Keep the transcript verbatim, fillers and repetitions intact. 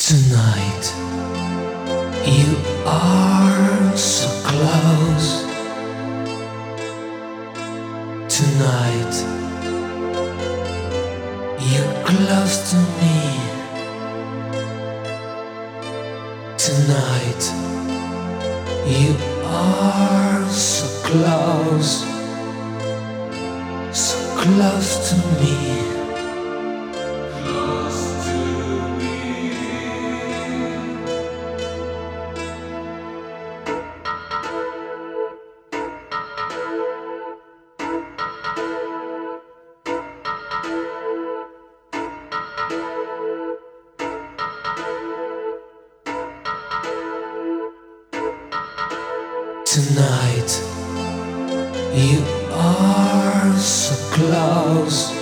Tonight, you are so close. Tonight, you're close to me. Tonight, you are so close, so close to me. Tonight, you are so close.